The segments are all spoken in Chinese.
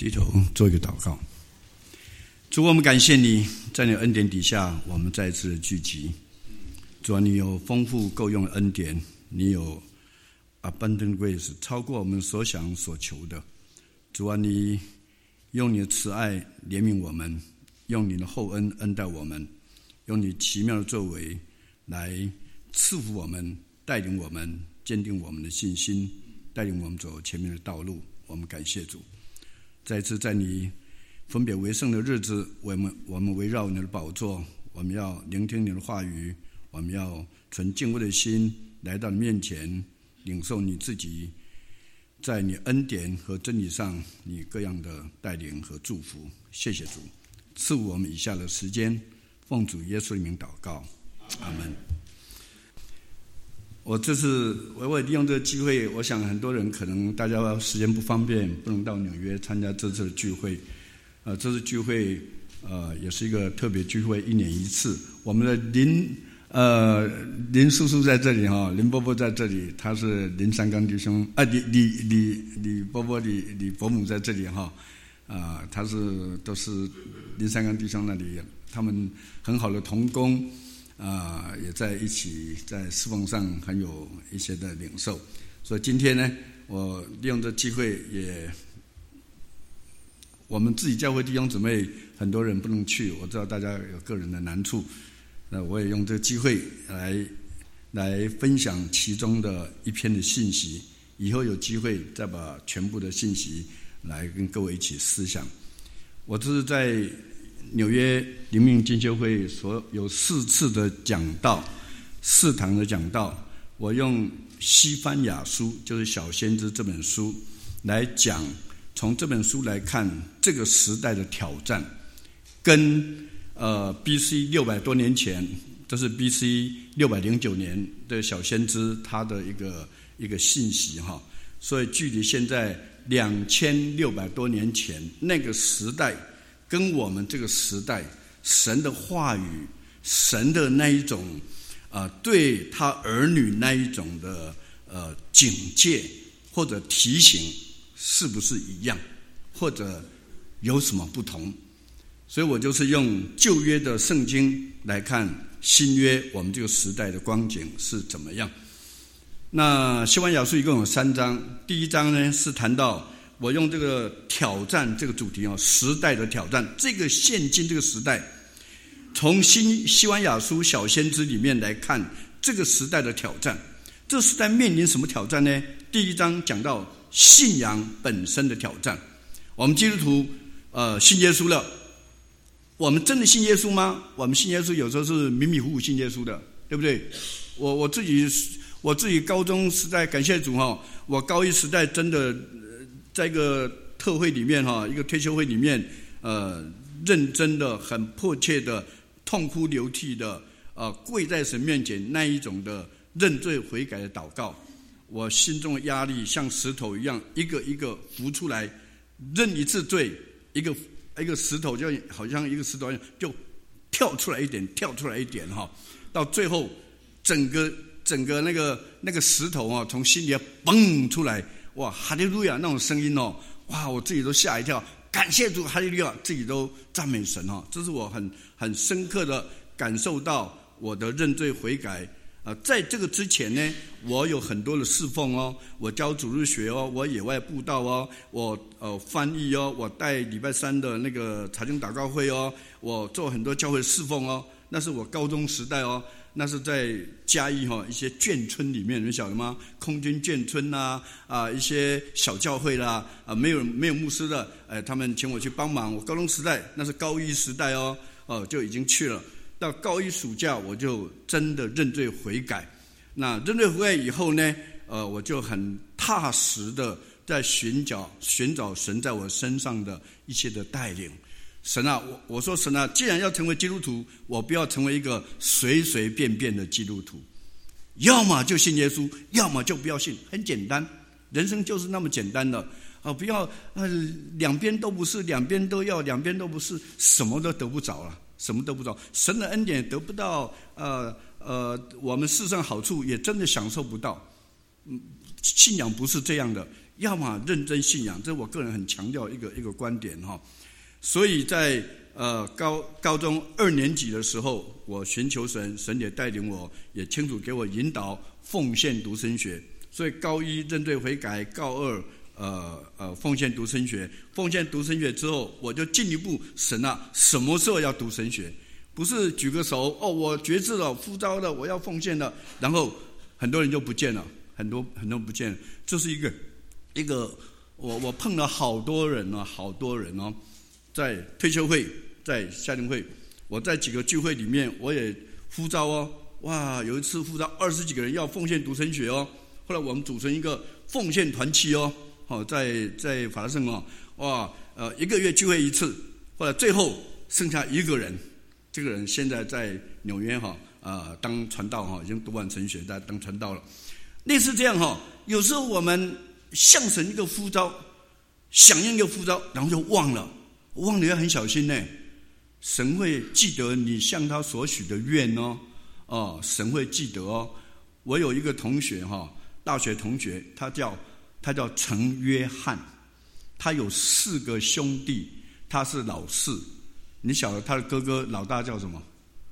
低头做一个祷告。主，我们感谢你，在你的恩典底下，我们再次的聚集。主啊，你有丰富够用的恩典，你有 abundant grace， 超过我们所想所求的。主啊，你用你的慈爱怜悯我们，用你的厚恩恩待我们，用你奇妙的作为来赐福我们，带领我们，坚定我们的信心，带领我们走前面的道路。我们感谢主。再次在你分别为圣的日子，我们围绕你的宝座，我们要聆听你的话语，我们要存敬畏的心来到你面前，领受你自己在你恩典和真理上你各样的带领和祝福。谢谢主，赐我们以下的时间，奉主耶稣的名祷告，阿们。我这次我利用这个机会，我想很多人可能大家时间不方便，不能到纽约参加这次的聚会。这次聚会也是一个特别聚会，1年1次。我们的林叔叔在这里哈，林伯伯在这里，他是林三刚弟兄李伯伯李伯母在这里哈，他都是林三刚弟兄那里，他们很好的同工。也在一起在侍奉上很有一些的领受，所以今天呢，我利用这机会我们自己教会弟兄姊妹很多人不能去，我知道大家有个人的难处，那我也用这个机会来分享其中的一篇的信息，以后有机会再把全部的信息来跟各位一起思想。我这是在纽约灵命进修会所有4次的讲道，4堂的讲道，我用西番雅书，就是小先知这本书来讲，从这本书来看这个时代的挑战，跟BC 600多年前，这是 BC 609年的小先知他的一个信息哈，所以距离现在2600多年前那个时代，跟我们这个时代神的话语，神的那一种对他儿女那一种的警戒或者提醒是不是一样，或者有什么不同。所以我就是用旧约的圣经来看新约我们这个时代的光景是怎么样。那西番雅书一共有3章，第1章呢是谈到我用这个挑战这个主题时代的挑战，这个现今这个时代，从西番雅书小先知里面来看这个时代的挑战。这个时代面临什么挑战呢？第1章讲到信仰本身的挑战。我们基督徒信耶稣了，我们真的信耶稣吗？我们信耶稣有时候是迷迷糊糊信耶稣的，对不对？我自己高中时代，感谢主我高一时代真的在一个特会里面一个退休会里面，认真的、很迫切的、痛哭流涕的，跪在神面前那一种的认罪悔改的祷告，我心中的压力像石头一样，一个一个浮出来，认一次罪，一个石头就好像一个石头一样，就跳出来一点到最后整个那个石头从心里蹦出来。哇，哈利路亚那种声音哇，我自己都吓一跳，感谢主，哈利路亚，自己都赞美神这是我很深刻的感受到我的认罪悔改。在这个之前呢，我有很多的侍奉我教主日学我野外布道我翻译我带礼拜3的那个查经祷告会我做很多教会侍奉那是我高中时代那是在嘉义一些眷村里面，你们晓得吗？空军眷村一些小教会啦没有牧师的他们请我去帮忙。我高中时代那是高一时代就已经去了。到高一暑假我就真的认罪悔改。那认罪悔改以后呢我就很踏实的在寻找神在我身上的一些的带领。神啊，我说神啊，既然要成为基督徒，我不要成为一个随随便便的基督徒，要么就信耶稣，要么就不要信，很简单，人生就是那么简单的不要两边都不是，两边都要，两边都不是，什么都得不着了，什么都不着，神的恩典得不到，我们世上好处也真的享受不到。信仰不是这样的， 要么认真信仰，这是我个人很强调一个观点哈。所以在高中2年级的时候，我寻求神，神也带领我，也清楚给我引导奉献独神学。所以高1认罪悔改，高2奉献独神学。奉献独神学之后，我就进一步，神啊，什么时候要读神学？不是举个手我决志了，呼召了，我要奉献了，然后很多人就不见了，很多不见了。这是一个我碰了好多人哦，在退休会，在夏令会，我在几个聚会里面我也呼召哦，哇，有一次呼召20几个人要奉献独神学哦，后来我们组成一个奉献团契哦，在法拉盛哦，哇，1个月聚会一次，后来最后剩下1个人，这个人现在在纽约当传道已经读完神学，在当传道了。类似这样有时候我们向神一个呼召，响应一个呼召，然后就忘了要很小心呢。神会记得你向他所许的愿哦，神会记得哦。我有一个同学大学同学，他叫陈约翰，他有4个兄弟，他是老4。你晓得他的哥哥老大叫什么？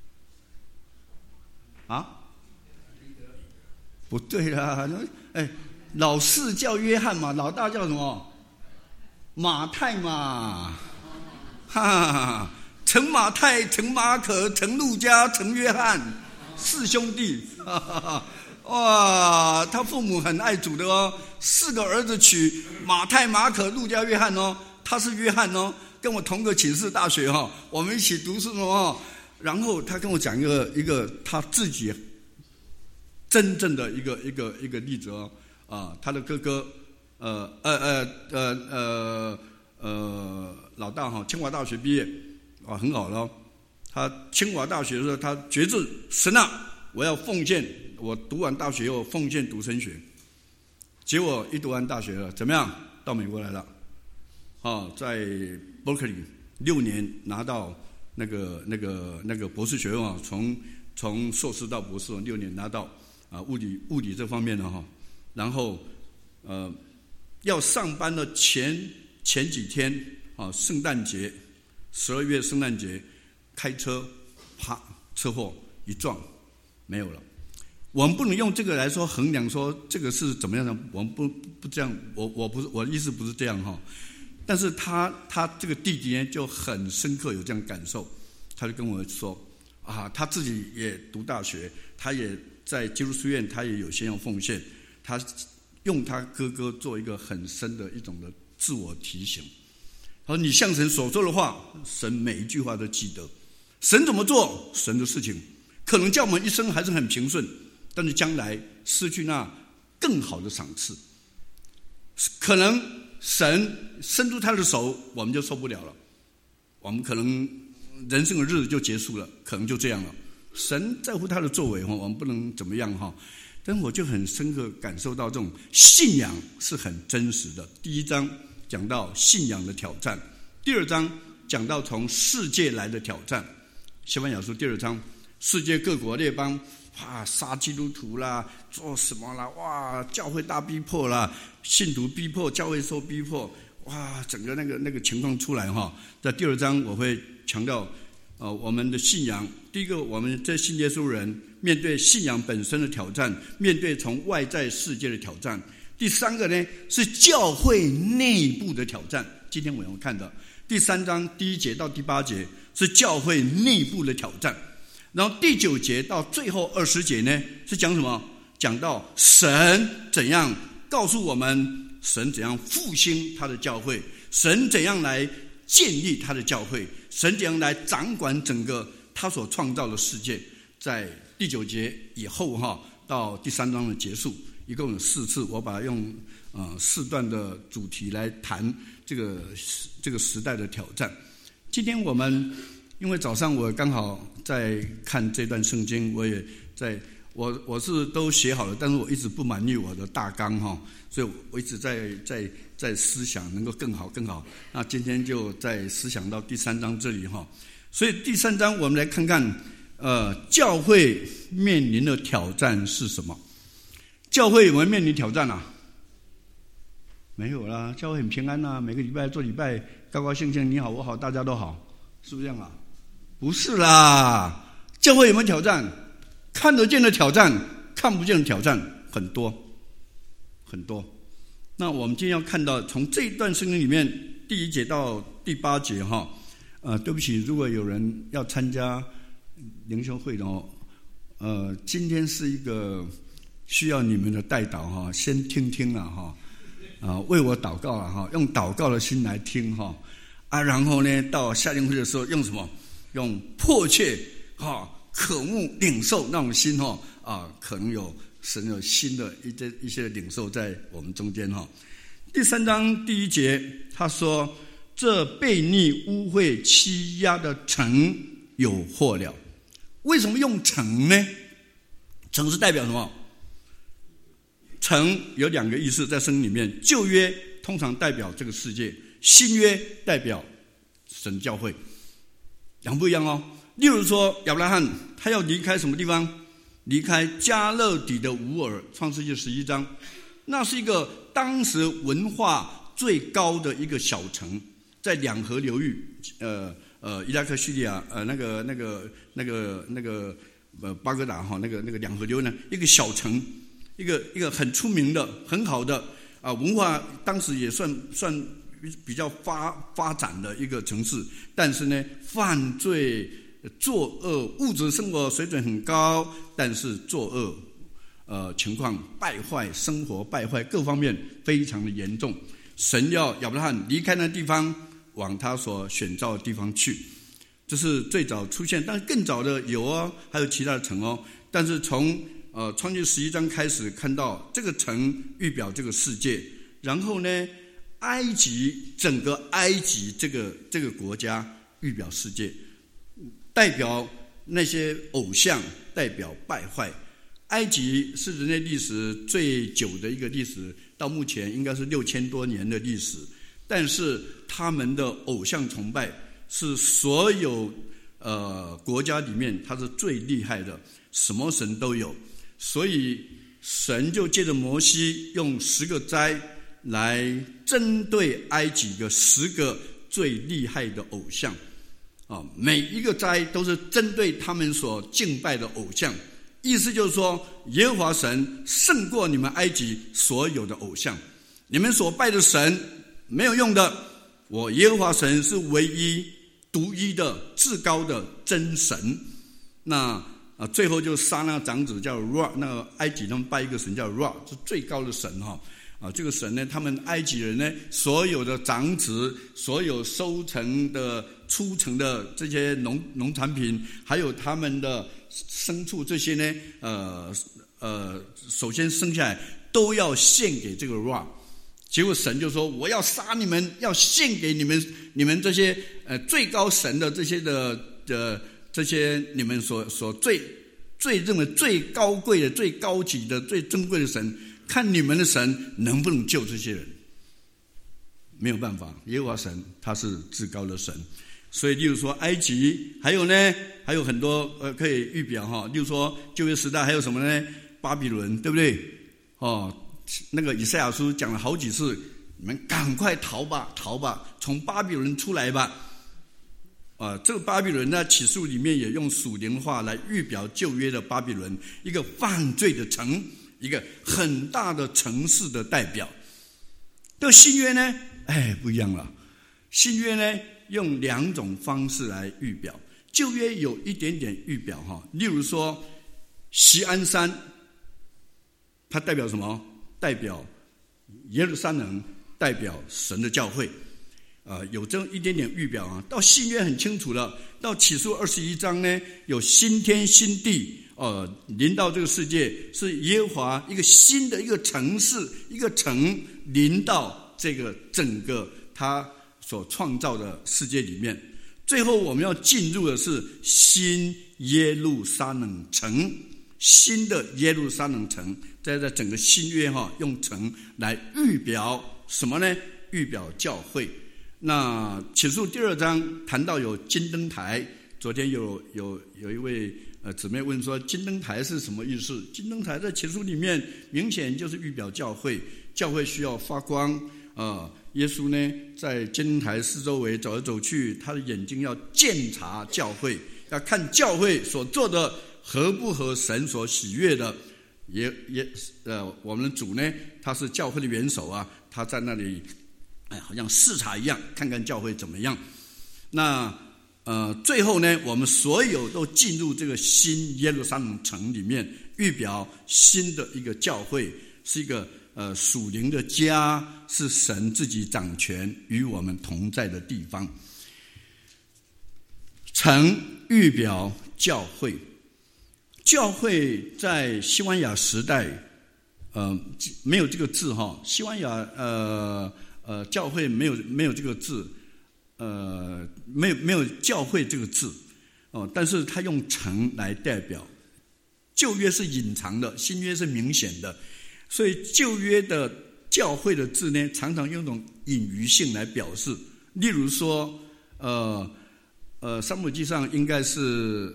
不对啦，老4叫约翰嘛，老大叫什么？马太嘛，陈马太、陈马可、陈路加、陈约翰，4兄弟，哇，他父母很爱主的哦，4个儿子取马太、马可、路加、约翰哦，他是约翰哦，跟我同个寝室大学我们一起读书哦。然后他跟我讲一个他自己真正的一个例子哦，他的哥哥老大清华大学毕业很好了。他清华大学的时候，他决志，神啊，我要奉献，我读完大学后奉献读神学。结果一读完大学了，怎么样？到美国来了，在 Berkeley 6年拿到那个博士学位从硕士到博士6年拿到物理这方面的然后要上班的前几天圣诞节12月圣诞节开车啪车祸一撞没有了。我们不能用这个来说衡量说这个是怎么样的，我们不这样，我的意思不是这样但是他这个弟弟呢就很深刻有这样感受，他就跟我说他自己也读大学，他也在基督书院，他也有先要奉献，他用他哥哥做一个很深的一种的自我提醒。他说你向神所说的话，神每一句话都记得。神怎么做，神的事情可能叫我们一生还是很平顺，但是将来失去那更好的赏赐，可能神伸出他的手我们就受不了了，我们可能人生的日子就结束了，可能就这样了。神在乎他的作为我们不能怎么样但我就很深刻感受到这种信仰是很真实的。第1章讲到信仰的挑战，第2章讲到从世界来的挑战。西番雅书第2章，世界各国列邦杀基督徒啦，做什么啦，哇，教会大逼迫啦，信徒逼迫，教会受逼迫，哇，整个那个情况出来在第2章我会强调我们的信仰。第一个，我们这信耶稣人面对信仰本身的挑战，面对从外在世界的挑战。第3个呢是教会内部的挑战，今天我们看的第3章第1节到第8节是教会内部的挑战，然后第9节到最后20节呢是讲什么？讲到神怎样告诉我们，神怎样复兴他的教会，神怎样来建立他的教会，神怎样来掌管整个他所创造的世界。在第9节以后到第3章的结束，一共有4次，我把它用4段的主题来谈这个时代的挑战。今天我们因为早上我刚好在看这段圣经，我也我是都写好了，但是我一直不满意我的大纲所以我一直在思想能够更好。那今天就在思想到第3章这里所以第3章我们来看看教会面临的挑战是什么？教会有没有面临挑战没有啦，教会很平安啊，每个礼拜做礼拜，高高兴兴，你好我好大家都好，是不是这样啊？不是啦，教会有没有挑战？看得见的挑战，看不见的挑战很多很多。那我们今天要看到从这一段圣经里面第1节到第8节哈，对不起，如果有人要参加灵修会的今天是一个需要你们的代祷哈，先听听了哈，为我祷告了哈，用祷告的心来听哈，然后呢，到夏令会的时候用什么？用迫切渴慕领受那种心可能有神有新的一些领受在我们中间哈。第3章第1节他说：“这悖逆污秽欺压的城有祸了。”为什么用城呢？城是代表什么？城有2个意思，在圣经里面，旧约通常代表这个世界，新约代表神教会，两不一样哦。例如说亚伯拉罕他要离开什么地方？离开加勒底的乌尔，创世纪11章，那是一个当时文化最高的一个小城，在两河流域，伊拉克叙利亚巴格达那个两河流呢，一个小城，一个很出名的很好的文化，当时也算比较发展的一个城市，但是呢，犯罪作恶，物质生活水准很高，但是作恶情况败坏，生活败坏，各方面非常的严重。神要亚伯拉罕离开那地方，往他所选召的地方去，这是最早出现，但是更早的有还有其他的城但是从创世11章开始看到这个城预表这个世界，然后呢，埃及整个埃及这个国家预表世界，代表那些偶像，代表败坏。埃及是人类历史最久的一个历史，到目前应该是6000多年的历史，但是他们的偶像崇拜是所有国家里面它是最厉害的，什么神都有，所以神就借着摩西用10个灾来针对埃及的10个最厉害的偶像每一个灾都是针对他们所敬拜的偶像，意思就是说，耶和华神胜过你们埃及所有的偶像，你们所拜的神没有用的，我耶和华神是唯一独一的至高的真神。那最后就杀那个长子叫 Ra， 那个埃及他们拜一个神叫 Ra， 是最高的神这个神呢，他们埃及人呢，所有的长子，所有收成的出成的这些农产品，还有他们的牲畜这些呢，首先生下来都要献给这个 Ra。结果神就说：“我要杀你们，要献给你们这些最高神的这些这些你们所最认为最高贵的、最高级的、最珍贵的神。”看你们的神能不能救这些人，没有办法，耶和华神他是至高的神。所以例如说埃及，还有很多可以预表例如说旧约时代还有什么呢？巴比伦，对不对？那个以赛亚书讲了好几次，你们赶快逃吧，从巴比伦出来吧。这个巴比伦呢，启示录里面也用属灵话来预表旧约的巴比伦，一个犯罪的城，一个很大的城市的代表。到新约呢，不一样了。新约呢，用2种方式来预表。旧约有一点点预表例如说锡安山，它代表什么？代表耶路撒冷，代表神的教会。有这一点点预表到新约很清楚了。到启示录21章呢，有新天新地临到这个世界，是耶和华一个新的一个城市，一个城临到这个整个他所创造的世界里面。最后我们要进入的是新耶路撒冷城，新的耶路撒冷城，在整个新约用城来预表什么呢？预表教会。那启示录第2章谈到有金灯台，昨天有一位姊妹问说金灯台是什么意思？金灯台在启示录里面明显就是预表教会，教会需要发光。 耶稣呢在监督台四周围走来走去，他的眼睛要鉴察教会，要看教会所做的合不合神所喜悦的。我们的主呢，他是教会的元首啊，他在那里好像视察一样，看看教会怎么样。那最后呢，我们所有都进入这个新耶路撒冷城里面，预表新的一个教会，是一个属灵的家，是神自己掌权与我们同在的地方。城预表教会，教会在西班牙时代没有这个字哈，西班牙教会没有这个字，没有教会这个字但是他用城来代表。旧约是隐藏的，新约是明显的，所以旧约的教会的字呢，常常用一种隐喻性来表示。例如说撒母耳记上应该是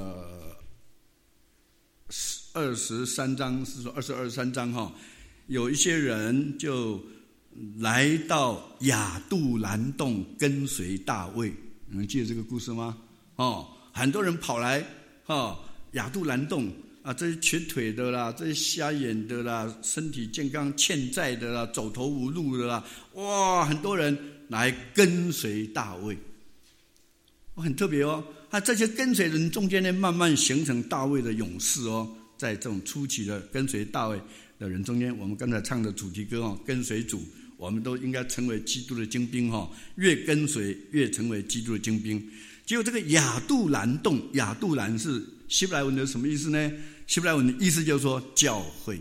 23章，是说23章哈，有一些人就来到亚杜兰洞跟随大卫，你们记得这个故事吗？很多人跑来亚杜兰洞啊，这些瘸腿的啦，这些瞎眼的啦，身体健康欠债的啦，走投无路的啦，哇，很多人来跟随大卫，很特别哦。这些跟随人中间呢，慢慢形成大卫的勇士哦。在这种初期的跟随大卫的人中间，我们刚才唱的主题歌跟随主，我们都应该成为基督的精兵越跟随越成为基督的精兵。结果这个亚杜兰洞，亚杜兰是希伯来文的什么意思呢？希伯来文的意思就是说教会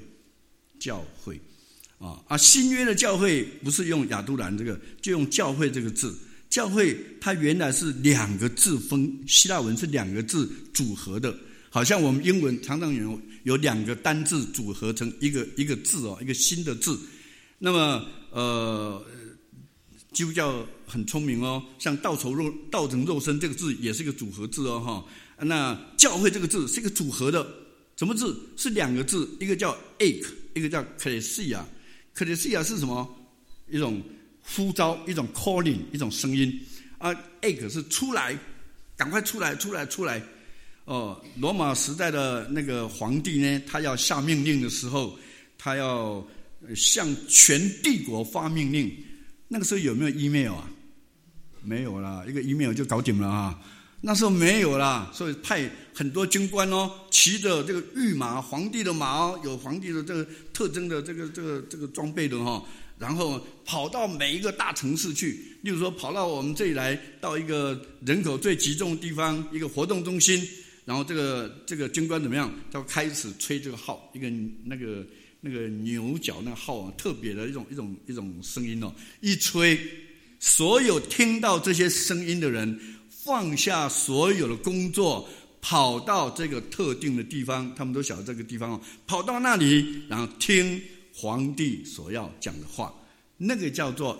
新约的教会不是用亚杜兰这个，就用教会这个字。教会它原来是两个字希腊文是两个字组合的，好像我们英文常常有两个单字组合成一个字一个新的字。那么基督教很聪明像道成肉身这个字也是一个组合字那教会这个字是一个组合的，什么字？是两个字，一个叫 ek， 一个叫 Ekklesia。Ekklesia 是什么？一种呼召，一种 calling， 一种声音ek 是出来，赶快出来。罗马时代的那个皇帝呢，他要下命令的时候，他要向全帝国发命令。那个时候有没有 email 啊？没有啦，一个 email 就搞定了那时候没有啦，所以派很多军官骑着这个御马，皇帝的马有皇帝的这个特征的这个装备的然后跑到每一个大城市去，例如说跑到我们这里来，到一个人口最集中的地方，一个活动中心，然后这个军官怎么样？他开始吹这个号，一个那个牛角那号特别的一种声音一吹，所有听到这些声音的人放下所有的工作，跑到这个特定的地方，他们都晓得这个地方跑到那里，然后听皇帝所要讲的话，那个叫做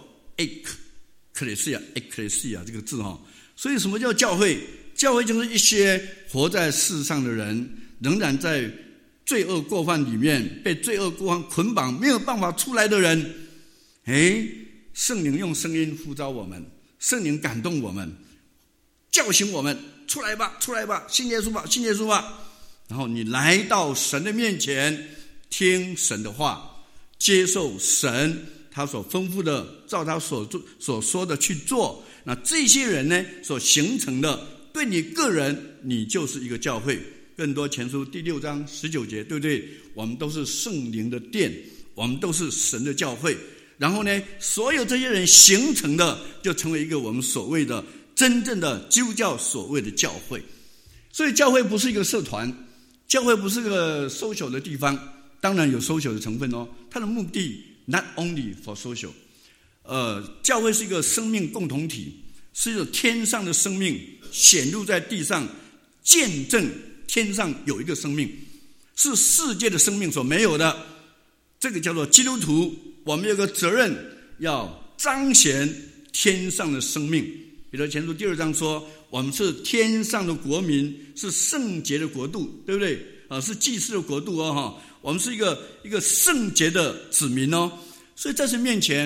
Ekklesia 这个字所以什么叫教会？教会就是一些活在世上的人，仍然在罪恶过犯里面，被罪恶过犯捆绑，没有办法出来的人。圣灵用声音呼召我们，圣灵感动我们，叫醒我们，出来吧，信耶稣吧。然后你来到神的面前，听神的话，接受神他所吩咐的，照他所说的去做。那这些人呢，所形成的，对你个人，你就是一个教会。更多前书第6章19节，对不对？我们都是圣灵的殿，我们都是神的教会。然后呢，所有这些人形成的，就成为一个我们所谓的真正的基督教所谓的教会。所以教会不是一个社团，教会不是个 social 的地方，当然有 social 的成分它的目的 not only for social。教会是一个生命共同体，是一个天上的生命显露在地上，见证天上有一个生命，是世界的生命所没有的。这个叫做基督徒，我们有个责任要彰显天上的生命。彼得前书第2章说，我们是天上的国民，是圣洁的国度，对不对？是祭司的国度我们是一个圣洁的子民所以在神面前，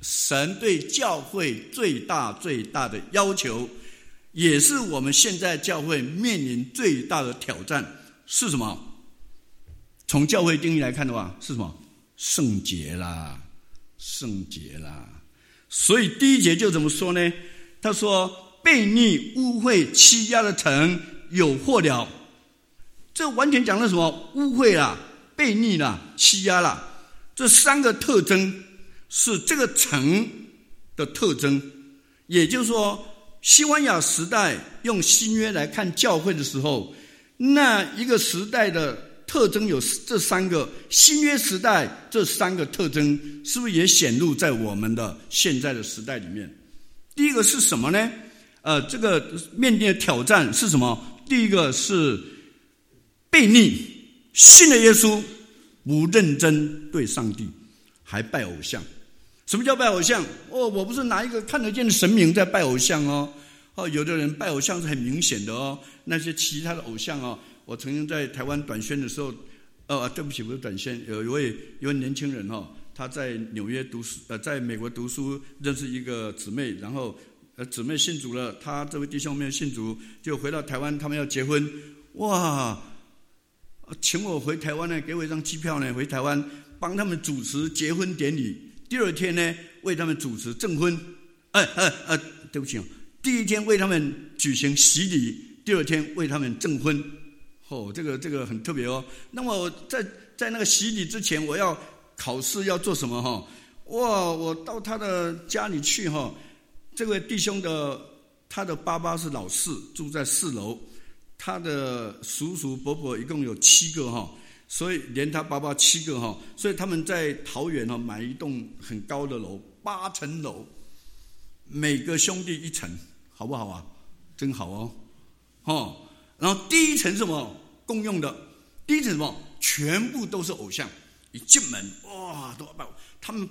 神对教会最大的要求，也是我们现在教会面临最大的挑战是什么？从教会定义来看的话，是什么？圣洁啦，圣洁啦。所以第一节就怎么说呢？他说：悖逆、污秽、欺压的城有祸了。这完全讲了什么？污秽啦、悖逆啦、欺压啦，这三个特征是这个城的特征。也就是说，西番雅时代用新约来看教会的时候，那一个时代的特征有这三个，新约时代这三个特征是不是也显露在我们的现在的时代里面？第一个是什么呢？这个面临的挑战是什么？第一个是悖逆，信了耶稣不认真对上帝，还拜偶像。什么叫拜偶像？我不是拿一个看得见的神明在拜偶像有的人拜偶像是很明显的那些其他的偶像我曾经在台湾短宣的时候，对不起，不是短宣，有一位年轻人他在纽约读书，在美国读书，认识一个姊妹，然后姊妹信主了，他这位弟兄没有信主，就回到台湾，他们要结婚，哇，请我回台湾呢，给我一张机票呢，回台湾帮他们主持结婚典礼，第二天呢为他们主持证婚，对不起第一天为他们举行洗礼，第二天为他们证婚。这个很特别那么我在那个洗礼之前，我要考试要做什么我到他的家里去这位弟兄他的爸爸是老四，住在4楼，他的叔叔伯伯一共有7个所以连他爸爸7个所以他们在桃园买一栋很高的楼，8层楼，每个兄弟1层，好不好啊？真好然后第一层是什么？共用的。第一层什么？全部都是偶像。一进门，哇，都拜。他们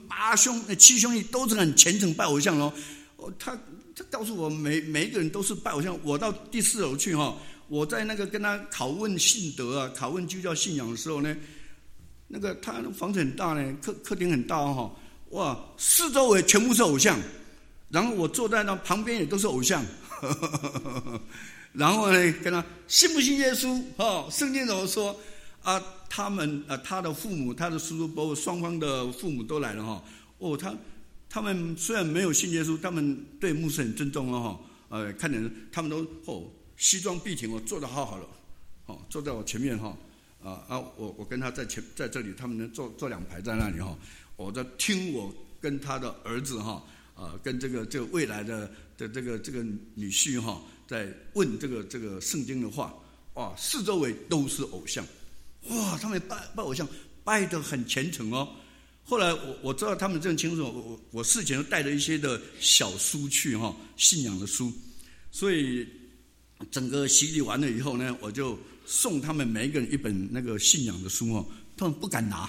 7兄弟都是很虔诚拜偶像他告诉我，每一个人都是拜偶像。我到第4楼去我在那个跟他拷问信德考问基督教信仰的时候呢，那个他房子很大呢，客厅很大哇，四周围全部是偶像。然后我坐在那旁边也都是偶像。然后呢，跟他信不信耶稣？圣经怎么说？他们他的父母，他的叔叔伯伯双方的父母都来了他们虽然没有信耶稣，他们对牧师很尊重看见他们都西装笔挺坐得好好的坐在我前面我跟他在这里，他们能坐2排在那里我在听我跟他的儿子跟这个未来的这个女婿在问这个圣经的话，哇，四周围都是偶像，哇，他们拜偶像拜得很虔诚后来我知道他们这样清楚，我事前都带了一些的小书去信仰的书，所以整个洗礼完了以后呢，我就送他们每一个人一本那个信仰的书他们不敢拿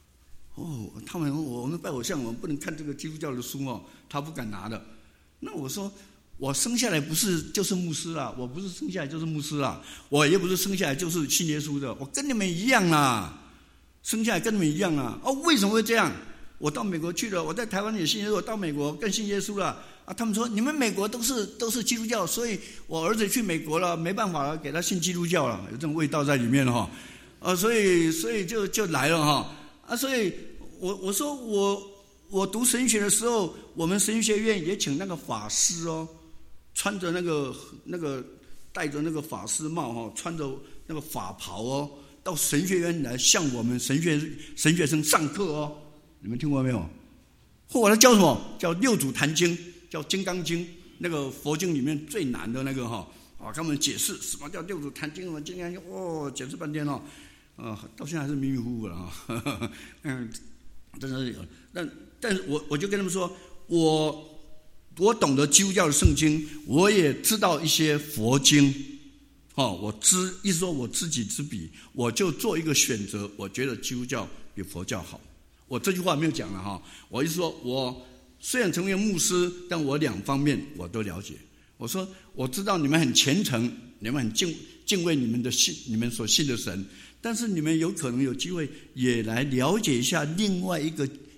我们拜偶像，我们不能看这个基督教的书他不敢拿的。那我说，我生下来不是就是牧师啦，我不是生下来就是牧师啦，我也不是生下来就是信耶稣的，我跟你们一样啦，生下来跟你们一样啦。为什么会这样？我到美国去了，我在台湾也信耶稣，我到美国更信耶稣了他们说你们美国都是基督教，所以我儿子去美国了，没办法了，给他信基督教了，有这种味道在里面所以就来了所以我说我读神学的时候，我们神学院也请那个法师穿着那个戴着那个法师帽穿着那个法袍到神学院来向我们神学生上课你们听过没有？后来教什么？叫六祖坛经，叫金刚经，那个佛经里面最难的那个跟我们解释什么叫六祖坛经，什么金刚经解释半天到现在还是迷迷糊糊的真的是有。但是我就跟他们说，我懂得基督教的圣经，我也知道一些佛经意思说我知己知彼，我就做一个选择，我觉得基督教比佛教好。我这句话没有讲了我意思说，我虽然成为牧师，但我2方面我都了解。我说我知道你们很虔诚，你们很敬畏你们所信的神，但是你们有可能有机会也来了解一下另外一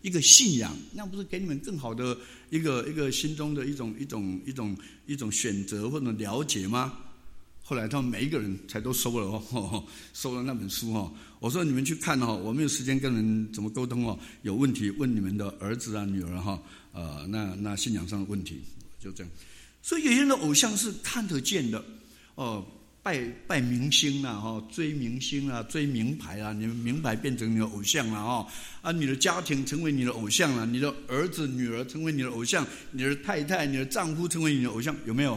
一个信仰，那不是给你们更好的一个心中的一种选择或者了解吗？后来他们每一个人才都收了收了那本书我说你们去看我没有时间跟人怎么沟通有问题问你们的儿子啊女儿那信仰上的问题就这样。所以有些人的偶像是看得见的拜明星啦追明星啦追名牌啊，你的名牌变成你的偶像啦你的家庭成为你的偶像啦，你的儿子女儿成为你的偶像，你的太太你的丈夫成为你的偶像，有没有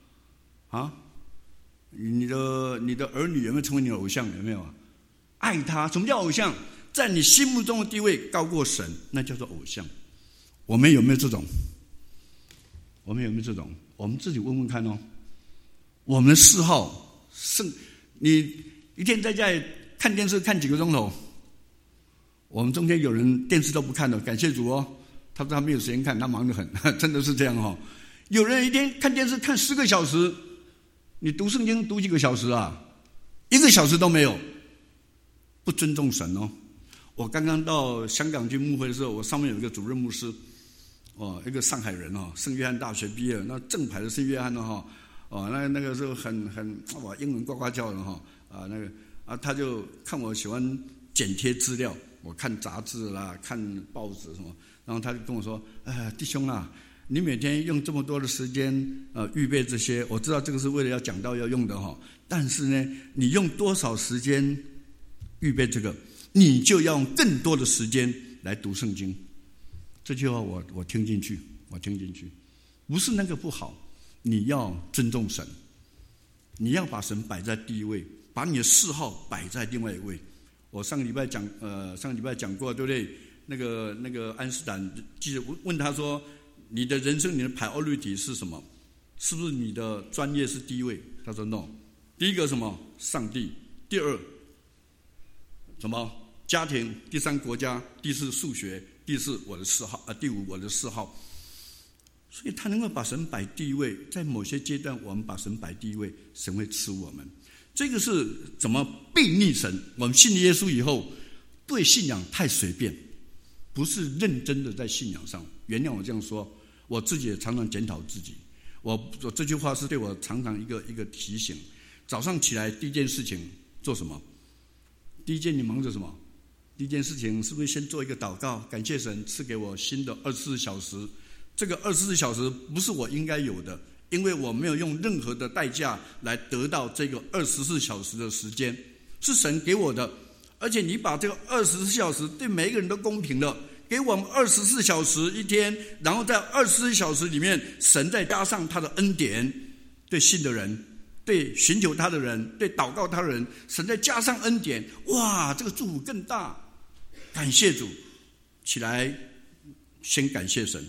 你的儿女有没有成为你的偶像？有没有爱他？什么叫偶像？在你心目中的地位高过神，那叫做偶像。我们有没有这种？我们自己问问看我们的嗜好你一天在家里看电视看几个钟头？我们中间有人电视都不看的，感谢主他说他没有时间看，他忙得很，真的是这样有人一天看电视看10个小时。你读圣经读几个小时啊？1个小时都没有，不尊重神我刚刚到香港去牧会的时候，我上面有一个主任牧师一个上海人圣约翰大学毕业了，那正牌的圣约翰那个时候很哇英文呱呱叫的他就看我喜欢剪贴资料，我看杂志啦看报纸什么，然后他就跟我说弟兄你每天用这么多的时间预备这些，我知道这个是为了要讲道要用的但是呢你用多少时间预备这个，你就要用更多的时间来读圣经。这句话我听进去，不是那个不好，你要尊重神，你要把神摆在第一位，把你的嗜好摆在另外一位。我上个礼拜讲过，对不对？那个安斯坦记者问他说，你的人生你的priority是什么？是不是你的专业是第一位？他说 no。第一个什么？上帝。第二什么？家庭。第三国家。第四数学。第四我的嗜好第五我的嗜好。所以他能够把神摆第一位，在某些阶段我们把神摆第一位，神会赐我们。这个是怎么背逆神？我们信了耶稣以后，对信仰太随便，不是认真的在信仰上。原谅我这样说，我自己也常常检讨自己。我这句话是对我常常一个提醒。早上起来第一件事情做什么？第一件你忙着什么？第一件事情是不是先做一个祷告，感谢神赐给我新的24小时？这个24小时不是我应该有的，因为我没有用任何的代价来得到这个24小时的时间，是神给我的。而且你把这个24小时对每一个人都公平的，给我们24小时一天，然后在24小时里面，神再加上他的恩典，对信的人，对寻求他的人，对祷告他的人，神再加上恩典，哇，这个祝福更大。感谢主，起来先感谢神。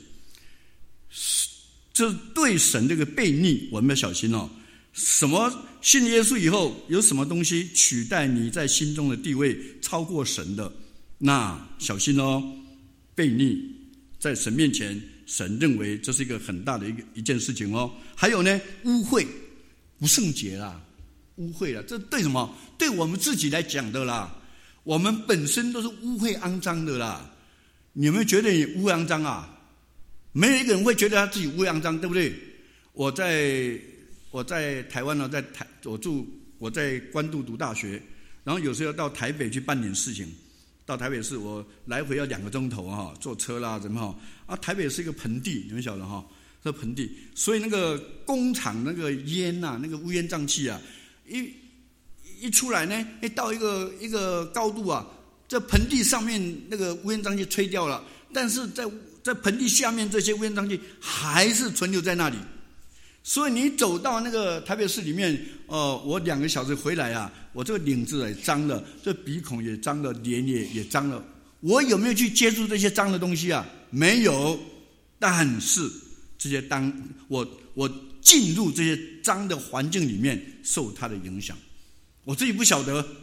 这对神这个悖逆我们要小心什么信耶稣以后，有什么东西取代你在心中的地位超过神的，那小心悖逆在神面前，神认为这是一个很大的一件事情还有呢，污秽不圣洁啦，污秽啦，这对什么？对我们自己来讲的啦。我们本身都是污秽肮脏的啦。你有没有觉得你污肮脏啊？没有一个人会觉得他自己污肮脏，对不对？我在台湾我在关渡读大学，然后有时候要到台北去办点事情。到台北市我来回要2个钟头坐车啦什么台北是一个盆地，你们晓得这盆地，所以那个工厂那个烟那个乌烟瘴气一出来呢，到一个高度这盆地上面那个乌烟瘴气吹掉了，但是在盆地下面这些乌烟瘴气还是存留在那里。所以你走到那个台北市里面我2个小时回来我这个领子也脏了，这鼻孔也脏了，脸也脏了。我有没有去接触这些脏的东西没有。但是这些我进入这些脏的环境里面，受它的影响。我自己不晓得。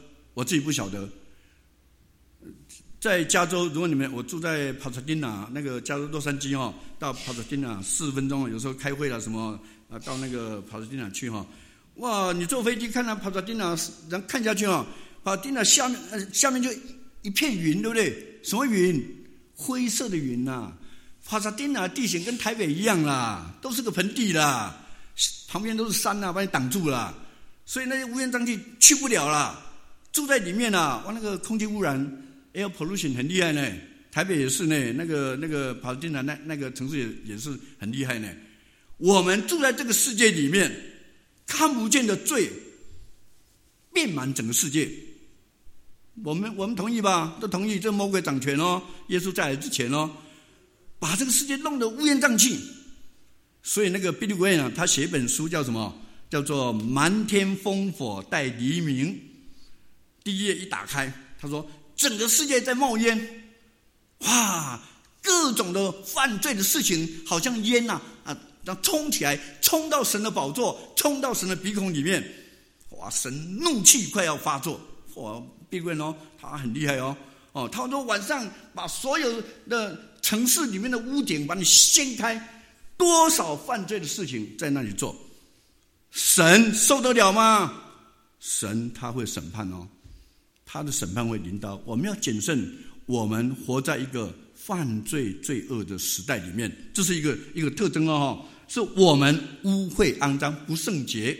在加州，如果我住在帕萨迪纳，那个加州洛杉矶到帕萨迪纳40分钟，有时候开会了什么到那个帕萨迪纳去哇，你坐飞机看到帕萨迪纳，然后看下去帕萨迪纳下面就一片云，对不对？什么云？ 灰色的云呐，帕萨丁纳地形跟台北一样啦，都是个盆地啦，旁边都是山啊，把你挡住了，所以那些乌烟瘴气去不了啦。住在里面啊，哇，那个空气污染 air pollution 很厉害呢。台北也是呢，那个帕萨丁纳那个城市也是很厉害呢。我们住在这个世界里面，看不见的罪遍满整个世界。我们同意吧？都同意，这魔鬼掌权哦，耶稣在来之前哦，把这个世界弄得乌烟瘴气。所以那个 Billy Graham 啊，他写一本书叫什么？叫做《漫天烽火待黎明》。第一页一打开，他说整个世界在冒烟，哇，各种的犯罪的事情好像烟呐冲起来，冲到神的宝座，冲到神的鼻孔里面，哇，神怒气快要发作。哇，Billy Graham哦，他很厉害哦，他说晚上把所有的城市里面的屋顶把你掀开，多少犯罪的事情在那里做，神受得了吗？神他会审判哦，他的审判会临到。我们要谨慎，我们活在一个犯罪罪恶的时代里面，这是一个特征哦，是我们污秽肮脏，不圣洁。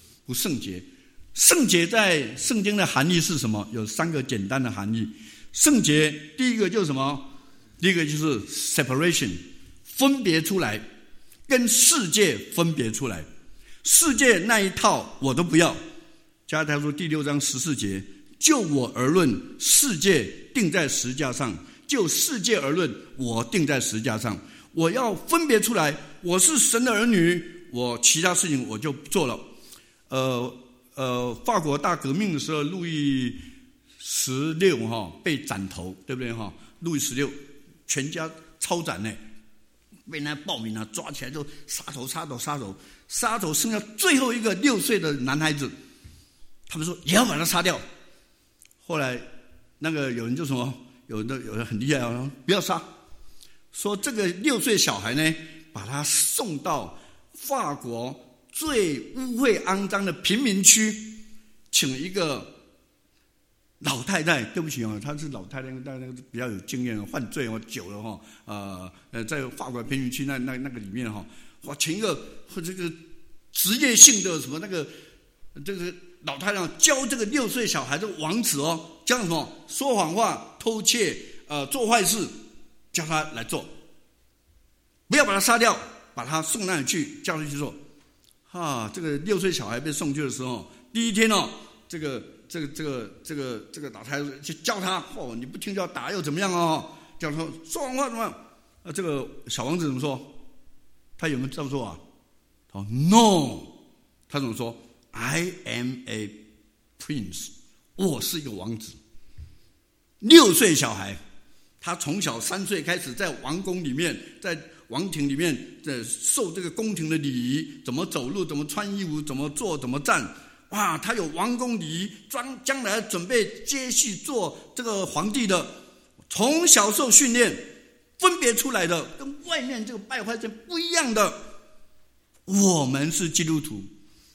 圣洁在圣经的含义是什么？有3个简单的含义。圣洁第一个就是什么？第一个就是 separation， 分别出来，跟世界分别出来。世界那一套我都不要。加拉太书第6章14节，就我而论，世界钉在十字架上；就世界而论，我钉在十字架上。我要分别出来，我是神的儿女，我其他事情我就不做了。法国大革命的时候，路易16被斩头，对不对哈？路易16全家超斩呢，被那暴民抓起来就杀头，剩下最后一个6岁的男孩子，他们说也要把他杀掉。后来那个有人就说，有人很厉害啊，不要杀，说这个6岁小孩呢，把他送到法国最污秽肮脏的贫民区，请一个老太太，对不起啊，她是老太太，但那个比较有经验，犯罪久了哈，在法国贫民区那个里面哈，哇，请一个这个职业性的什么这个老太太教这个6岁小孩这个王子教什么？说谎话、偷窃、做坏事，叫他来做，不要把他杀掉，把他送那里去，叫他去做。这个6岁小孩被送去的时候，第一天这个老太太就叫他，你不听就要打又怎么样叫他说谎话怎么样？这个小王子怎么说？他有没有这么说啊？他说 No， 他怎么说 ？I am a prince， 我是一个王子。6岁小孩，他从小3岁开始在王宫里面，在王庭里面受这个宫廷的礼仪，怎么走路，怎么穿衣服，怎么坐，怎么站。哇，他有王宫礼仪，将来准备接续做这个皇帝的，从小受训练，分别出来的，跟外面这个败坏是不一样的。我们是基督徒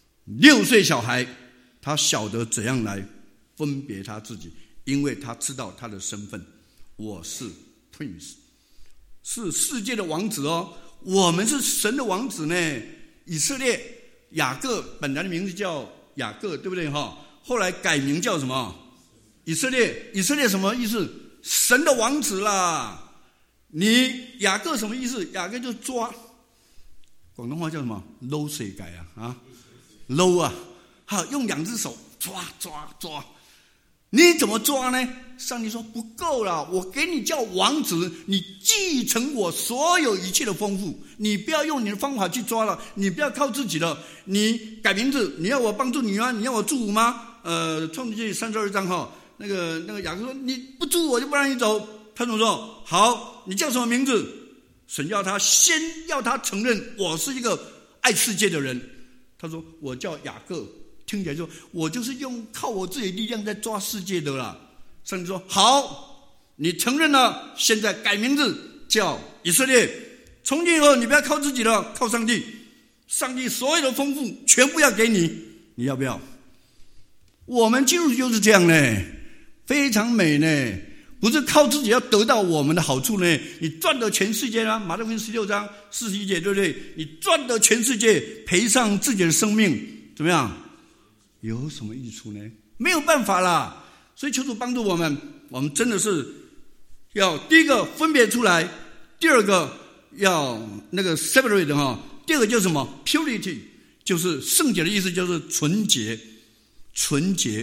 ，6岁小孩他晓得怎样来分别他自己，因为他知道他的身份，我是 Prince， 是世界的王子我们是神的王子呢。以色列雅各本来的名字叫雅各，对不对后来改名叫什么？以色列。以色列什么意思？神的王子啦。你雅各什么意思？雅各就抓，广东话叫什么？搂水改搂用2只手抓。你怎么抓呢？上帝说不够了，我给你叫王子，你继承我所有一切的丰富，你不要用你的方法去抓了，你不要靠自己了，你改名字，你要我帮助你吗？你要我祝福吗？创世纪32章那个雅各说你不祝我就不让你走。他怎么说？好，你叫什么名字？神要他先要他承认我是一个爱世界的人。他说我叫雅各，听起来说我就是靠我自己的力量在抓世界的啦。上帝说好，你承认了，现在改名字叫以色列。从今以后你不要靠自己了，靠上帝。上帝所有的丰富全部要给你，你要不要？我们基督徒就是这样呢，非常美呢。 不是靠自己要得到我们的好处呢？你赚得全世界啊，马太福音16章41节，对不对？你赚得全世界，赔上自己的生命，怎么样？有什么益处呢？没有办法啦。所以求主帮助我们，我们真的是要第一个分别出来，第二个要那个 separate 哈，第二个就是什么 purity， 就是圣洁的意思，就是纯洁，纯洁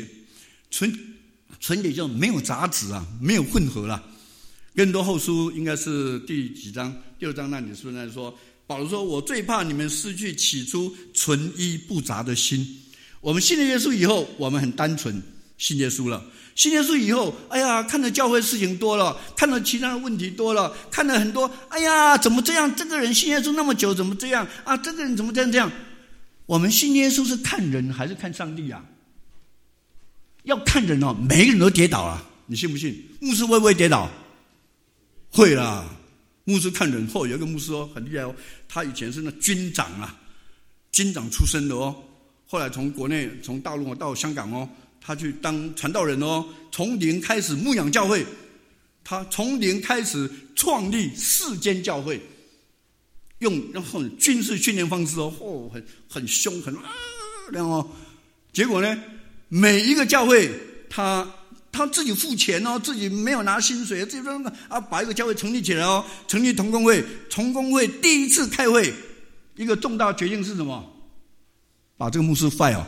就没有杂质啊，没有混合啦。哥林多后书应该是第几章？第2章那里是不是说，保罗说：“我最怕你们失去起初纯一不杂的心。”我们信了耶稣以后，我们很单纯，信耶稣了。信耶稣以后，哎呀，看了教会事情多了，看了其他的问题多了，看了很多，哎呀，怎么这样？这个人信耶稣那么久，怎么这样啊？这个人怎么这样？我们信耶稣是看人还是看上帝啊？要看人哦，每个人都跌倒啊，你信不信？牧师会不会跌倒？会啦。牧师看人有一个牧师很厉害哦，他以前是那军长啊，军长出身的哦，后来从国内从大陆到香港哦，他去当传道人哦，从零开始牧养教会，他从零开始创立4间教会，用军事训练方式哦，很凶这样哦，结果呢？每一个教会，他自己付钱哦，自己没有拿薪水，自己把一个教会成立起来哦，成立同工会。同工会第一次开会，一个重大决定是什么？把这个牧师 fire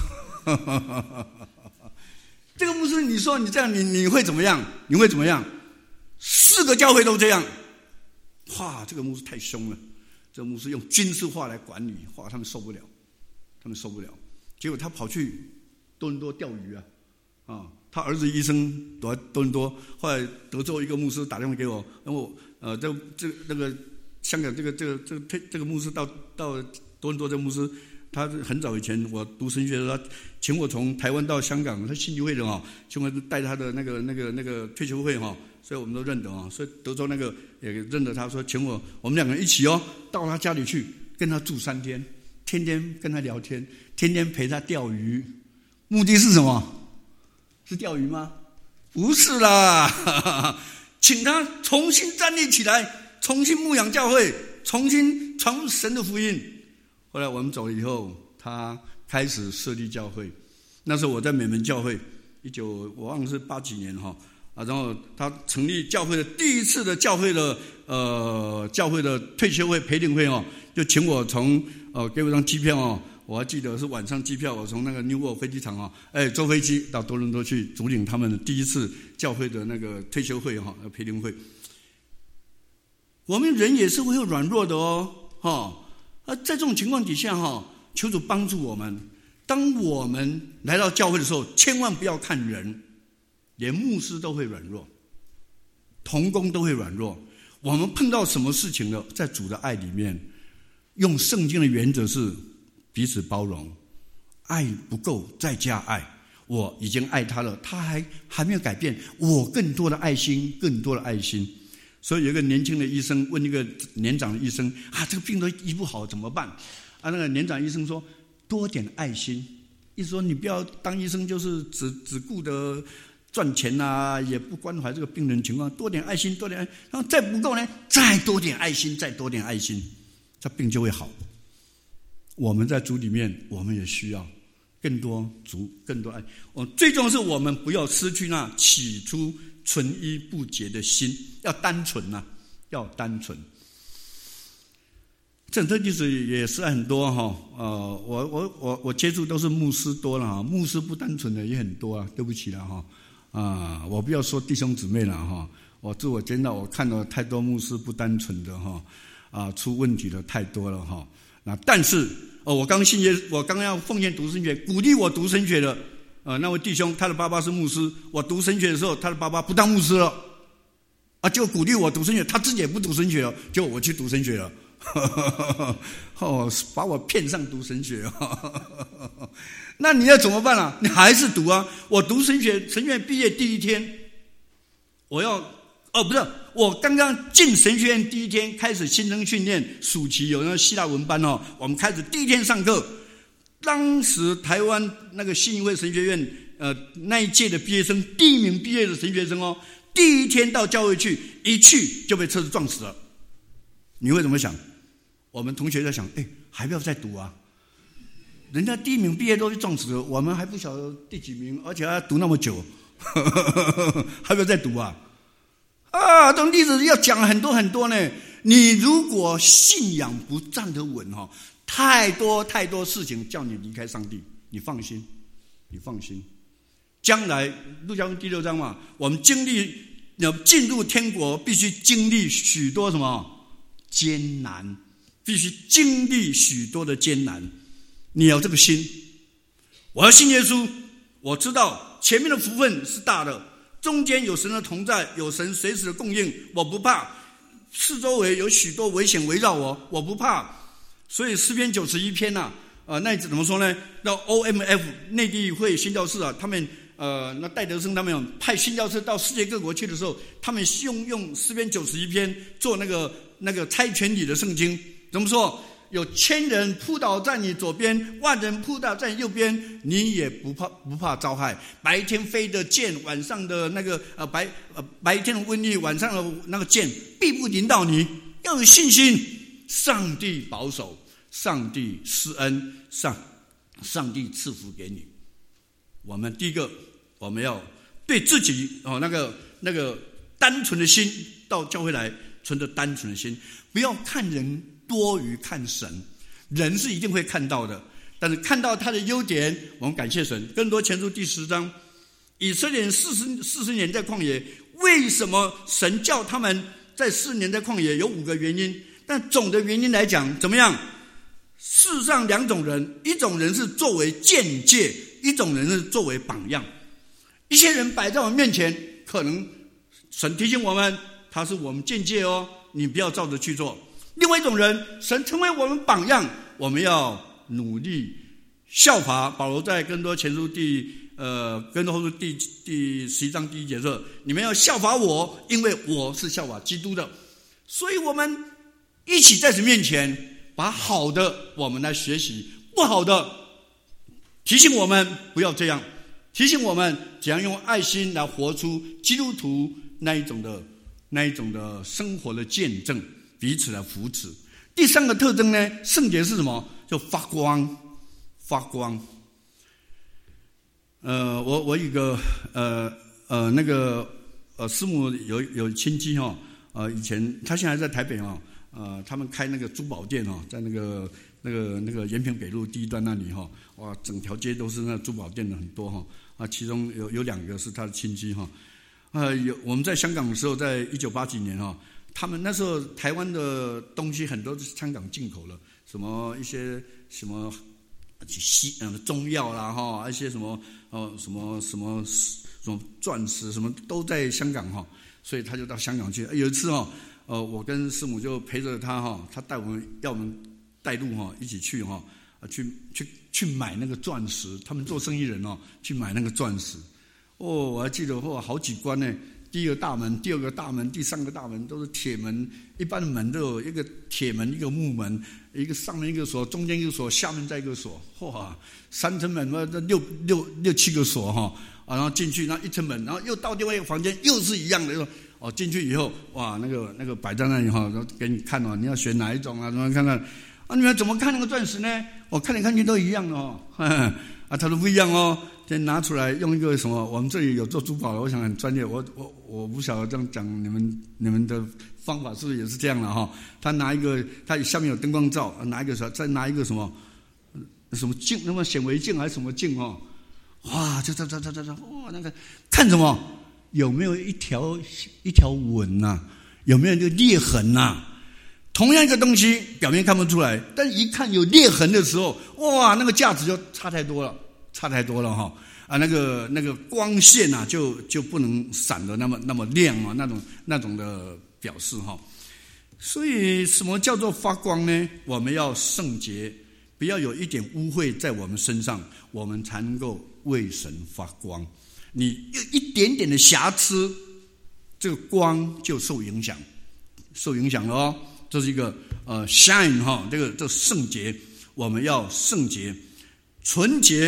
这个牧师，你说你这样，你会怎么样？你会怎么样？4个教会都这样。哇，这个牧师太凶了，这个牧师用军事化来管理，哇，他们受不了。结果他跑去多伦多钓鱼啊，他儿子医生躲在多伦多，后来德州一个牧师打电话给我，然后那个香港这个牧师到多伦多，这个牧师他很早以前我读神学的时候，他请我从台湾到香港，他信义会的请我带他的那个退休会所以我们都认得所以德州那个也认得他，说请我们2个人一起到他家里去跟他住3天，天天跟他聊天，天天陪他钓鱼。目的是什么？是钓鱼吗？不是啦，请他重新站立起来，重新牧养教会，重新传神的福音。后来我们走了以后，他开始设立教会。那时候我在美门教会，我忘了是80几年然后他成立教会的第一次的教会的退休会培灵会就请我给我张机票我还记得是晚上机票，我从那个 Newark 飞机场坐飞机到多伦多去主领他们的第一次教会的那个退休会培灵会。我们人也是会有软弱的在这种情况底下求主帮助我们。当我们来到教会的时候，千万不要看人，连牧师都会软弱，同工都会软弱。我们碰到什么事情了，在主的爱里面，用圣经的原则是彼此包容，爱不够再加爱。我已经爱他了，他还没有改变，我更多的爱心，更多的爱心。所以有一个年轻的医生问一个年长的医生这个病都医不好怎么办那个年长医生说，多点爱心，意思说你不要当医生就是只顾得赚钱也不关怀这个病人情况，多点爱心，多点爱，然后再不够呢，再多点爱心，再多点爱心，这病就会好。我们在主里面，我们也需要更多爱。最重要是我们不要失去那起初纯一不洁的心，要单纯要单纯。这例子也是很多我接触都是牧师多了牧师不单纯的也很多对不起了我不要说弟兄姊妹了我自我检讨，我看到太多牧师不单纯的出问题的太多了但是我刚要奉献读神学，鼓励我读神学的那位弟兄，他的爸爸是牧师，我读神学的时候，他的爸爸不当牧师了就鼓励我读神学，他自己也不读神学了，结果我去读神学了把我骗上读神学那你要怎么办你还是读我读神学毕业第一天，我刚刚进神学院第一天开始新生训练，暑期有那个希腊文班我们开始第一天上课，当时台湾那个信义会神学院那一届的毕业生，第1名毕业的神学生第一天到教会去，一去就被车子撞死了。你会怎么想？我们同学在想，还不要再读啊？人家第一名毕业都被撞死了，我们还不晓得第几名，而且还要读那么久，还不要再读啊？这种例子要讲很多很多呢。你如果信仰不站得稳，太多太多事情叫你离开上帝，你放心，将来路加福音第6章嘛，我们要进入天国，必须经历许多什么艰难，必须经历许多的艰难。你有这个心，我要信耶稣，我知道前面的福分是大的，中间有神的同在，有神随时的供应，我不怕。四周围有许多危险围绕我，我不怕。所以诗篇91篇那怎么说呢？到 OMF 内地会宣教士他们那戴德生他们派宣教士到世界各国去的时候，他们用诗篇91篇做那个猜拳里的圣经。怎么说？有1000人扑倒在你左边，万人扑倒在你右边，你也不怕遭害。白天飞的箭，晚上的那个白天的瘟疫，晚上的那个箭，必不临到你。要有信心，上帝保守，上帝施恩，上帝赐福给你。我们第一个，我们要对自己那个单纯的心，到教会来存着单纯的心，不要看人多于看神。人是一定会看到的，但是看到他的优点，我们感谢神。更多前书第10章，以色列人40年在旷野，为什么神叫他们在40年在旷野？有5个原因，但总的原因来讲，怎么样？世上2种人，一种人是作为鉴戒，一种人是作为榜样。一些人摆在我们面前，可能神提醒我们，他是我们鉴戒你不要照着去做。另外一种人，神成为我们榜样，我们要努力效法。保罗在哥林多前书哥林多后书第11章第1节说：“你们要效法我，因为我是效法基督的。”所以我们一起在神面前，把好的我们来学习，不好的提醒我们不要这样，提醒我们怎样用爱心来活出基督徒那一种的生活的见证，彼此来扶持。第3个特征呢，圣洁是什么？就发光。我有一个师母有亲戚以前他现在在台北他们开那个珠宝店在那个延平北路第1段那里哇，整条街都是那珠宝店的很多其中有2个是他的亲戚我们在香港的时候，在1980几年他们那时候台湾的东西很多是香港进口了，什么一些什么中药啦一些什么钻石什么都在香港所以他就到香港去。有一次我跟师母就陪着他他带我们要我们带路一起去去买那个钻石，他们做生意人去买那个钻石。我还记得好几关呢。第1个大门，第2个大门，第3个大门都是铁门，一般的门都有一个铁门，一个木门，一个上面一个锁，中间一个锁，下面再一个锁。哇，3层门6、7个锁然后进去，然后1层门，然后又到另外一个房间，又是一样的。进去以后，哇，那个摆在那里然后给你看你要选哪一种怎么看看你们怎么看那个钻石呢？我看来看去都一样的他说不一样先拿出来用一个什么？我们这里有做珠宝的，我想很专业。我不晓得这样讲，你们的方法是不是也是这样的他拿一个，他下面有灯光罩，拿一个再拿一个什么镜，那么显微镜还是什么镜哇，就哇那个看什么？有没有一条纹有没有那个裂痕同样一个东西，表面看不出来，但一看有裂痕的时候，哇，那个价值就差太多了那个光线就不能闪得那么亮那种的表示所以什么叫做发光呢？我们要圣洁，不要有一点污秽在我们身上，我们才能够为神发光。你有一点点的瑕疵，这个光就受影响了这是一个shine这圣洁，我们要圣洁纯洁，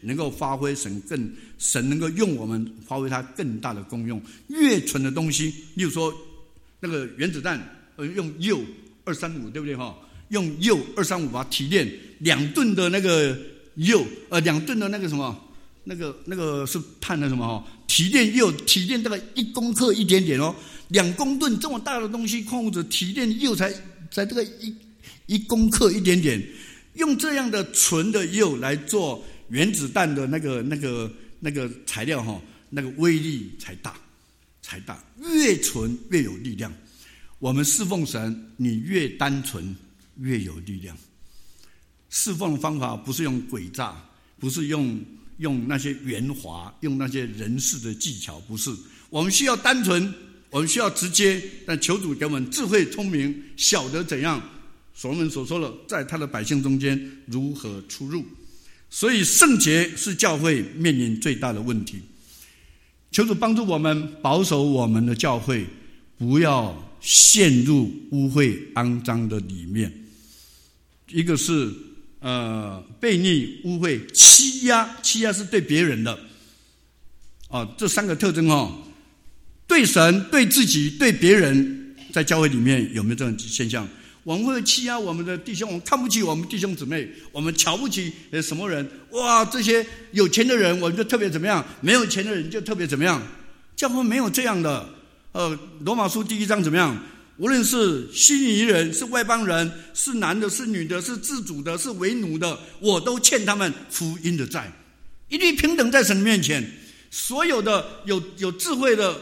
能够发挥神能够用我们发挥它更大的功用。越纯的东西，例如说那个原子弹，用铀235，对不对哈？用铀235把它提炼2吨的那个铀，2吨的那个什么，那个是碳的什么哈？提炼铀提炼大概1公克一点点哦，2公吨这么大的东西，矿物质提炼铀才这个1公克一点点，用这样的纯的铀来做原子弹的那个材料哈，那个威力才大，越纯越有力量。我们侍奉神，你越单纯越有力量。侍奉的方法不是用诡诈，不是用那些圆滑，用那些人事的技巧，不是。我们需要单纯，我们需要直接，但求主给我们智慧聪明，晓得怎样所罗门所说的，在他的百姓中间如何出入。所以圣洁是教会面临最大的问题。求主帮助我们保守我们的教会，不要陷入污秽肮脏的里面。一个是悖逆、污秽、欺压是对别人的这3个特征对神、对自己、对别人，在教会里面有没有这种现象？我们会欺压我们的弟兄，我们看不起我们弟兄姊妹，我们瞧不起什么人？哇，这些有钱的人我们就特别怎么样，没有钱的人就特别怎么样？教会没有这样的。罗马书第1章怎么样？无论是希利尼人，是外邦人，是男的，是女的，是自主的，是为奴的，我都欠他们福音的债，一律平等在神面前。所有的有智慧的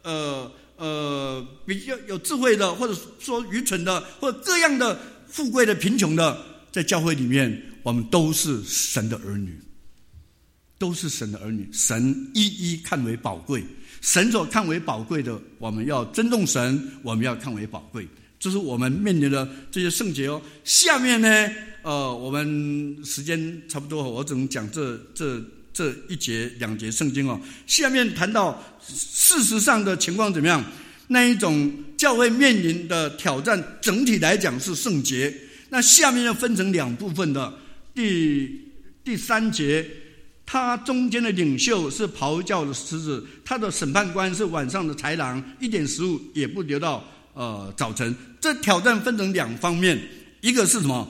比较有智慧的，或者说愚蠢的，或者各样的富贵的、贫穷的，在教会里面，我们都是神的儿女，都是神的儿女。神一一看为宝贵，神所看为宝贵的，我们要尊重神，我们要看为宝贵。这是我们面临的这些圣洁下面呢，我们时间差不多，我只能讲这1节2节圣经下面谈到事实上的情况怎么样？那一种教会面临的挑战，整体来讲是圣洁。那下面要分成2部分的，第3节，他中间的领袖是咆哮的狮子，他的审判官是晚上的豺狼，一点食物也不留到早晨。这挑战分成2方面，一个是什么？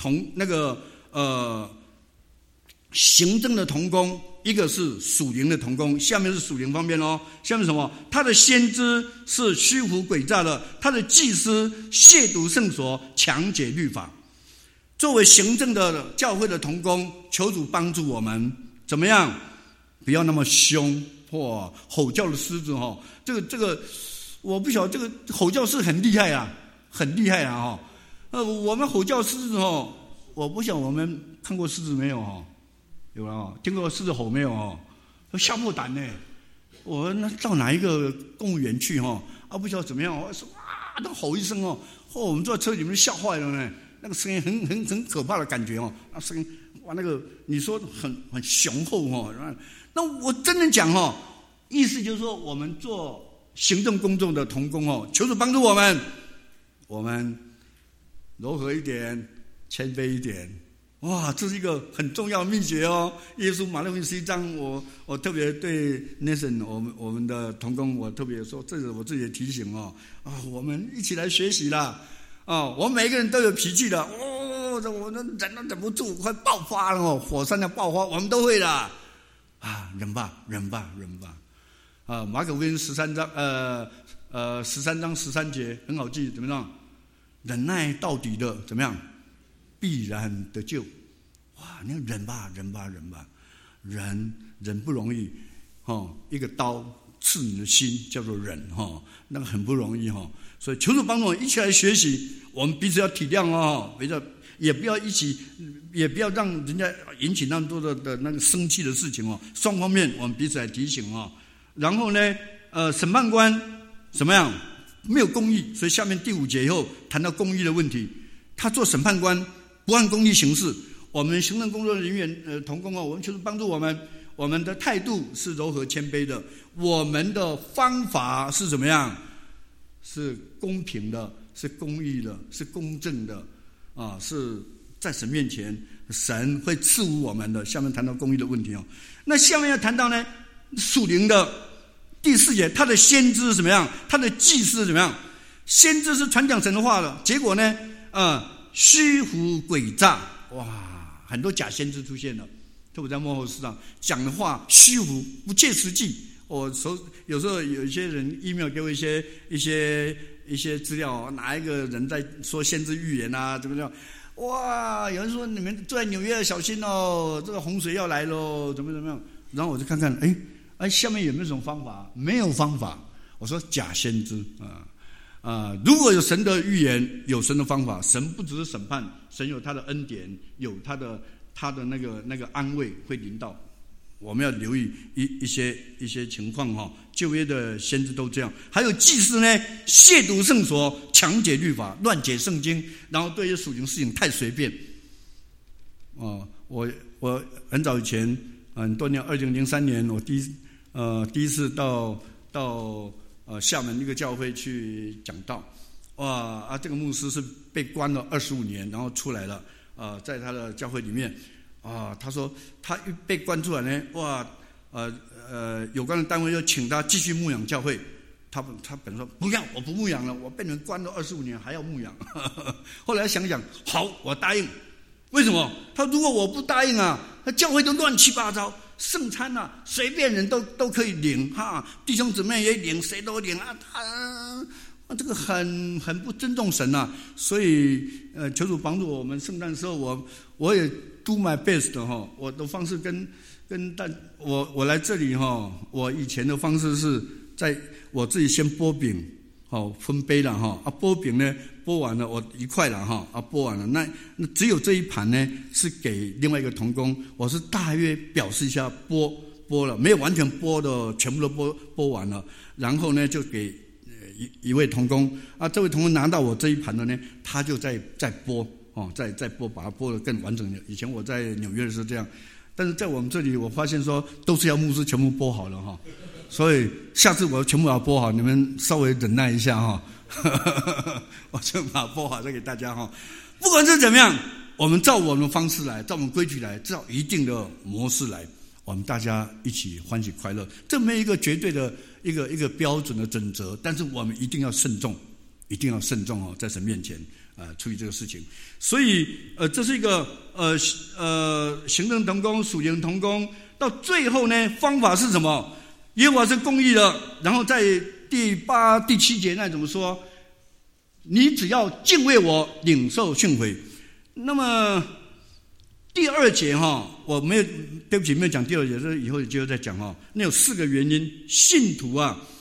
行政的同工，一个是属灵的同工。下面是属灵方面下面什么？他的先知是虚浮诡诈的，他的祭司亵渎圣所，强解律法。作为行政的教会的同工，求主帮助我们怎么样？不要那么凶或吼叫的狮子这个我不晓得，这个吼叫是很厉害啊，很厉害啊我们吼叫狮子我不想我们看过狮子没有有啊，听过狮子吼没有吓破胆呢。我那到哪一个公务员去不晓得怎么样说哇，那吼一声我们坐在车里面吓坏了呢。那个声音很可怕的感觉那声音哇，那个你说很雄厚那我真的讲意思就是说，我们做行政工作的同工求主帮助我们柔和一点，谦卑一点。哇，这是一个很重要的秘诀耶稣马太福音11章，我特别对 Nathan 我们的同工，我特别说，这是我自己的提醒我们一起来学习啦我们每一个人都有脾气的我忍都忍不住，快爆发了火山要爆发，我们都会的忍吧马可福音13章13节很好记，怎么样？忍耐到底的怎么样？必然得救。哇，你要忍吧，忍不容易一个刀刺你的心，叫做忍那个很不容易所以求主帮助我们一起来学习，我们彼此要体谅也不要让人家引起那么多的那个生气的事情双方面我们彼此来提醒然后呢审判官怎么样？没有公义，所以下面第5节以后谈到公义的问题。他做审判官不按公义行事，我们行政工作人员同工我们求主帮助我们的态度是柔和谦卑的，我们的方法是怎么样？是公平的，是公义的，是公正的是在神面前神会赐福我们的。下面谈到公义的问题哦。那下面要谈到呢，属灵的第4节，他的先知是怎么样？他的祭司是怎么样？先知是传讲神的话的，结果呢，虚浮诡诈，哇，很多假先知出现了，特别在末后世上讲的话虚浮不切实际。有时候有一些人 email 给我一些资料，哪一个人在说先知预言啊，怎么样？哇，有人说你们住在纽约小心哦，这个洪水要来咯，怎么样？然后我就看看，下面有没有什么方法？没有方法。我说假先知如果有神的预言，有神的方法，神不只是审判，神有他的恩典，有他的那个安慰会临到。我们要留意一些情况哈，旧约的先知都这样。还有祭司呢，亵渎圣所，强解律法，乱解圣经，然后对于属灵事情太随便。我很早以前，很多年，2003年，我第一次到厦门一个教会去讲道。这个牧师是被关了25年，然后出来了，在他的教会里面。他说他一被关出来呢，有关的单位又请他继续牧养教会。他本说不要，我不牧养了，我被你们关了25年还要牧养。后来想想，好，我答应。为什么？他如果我不答应他教会都乱七八糟，圣餐随便人都可以领弟兄姊妹也领，谁都领这个很不尊重神所以求主帮助我们。圣诞时候我也do my best 我的方式我来这里我以前的方式是在我自己先剥饼分杯了剥饼呢剥完了，我1块了剥完了，那只有这一盘呢是给另外一个同工，我是大约表示一下剥了，没有完全剥的全部都剥完了，然后呢就给一位同工这位同工拿到我这一盘的呢，他就再剥再剥，把它剥得更完整的。以前我在纽约的时候这样，但是在我们这里，我发现说都是要牧师全部剥好了所以下次我全部把它剥好，你们稍微忍耐一下我就把它剥好再给大家不管是怎么样，我们照我们的方式来，照我们规矩来，照一定的模式来，我们大家一起欢喜快乐。这没有一个绝对的一个标准的准则，但是我们一定要慎重，一定要慎重在神面前处理这个事情。所以这是一个行政同工、属灵同工，到最后呢，方法是什么？耶和华是公义的。然后在第8、第7节那怎么说？你只要敬畏我，领受训诲。那么第2节我没有，对不起，没有讲第2节，这以后有机会再讲那有4个原因，信徒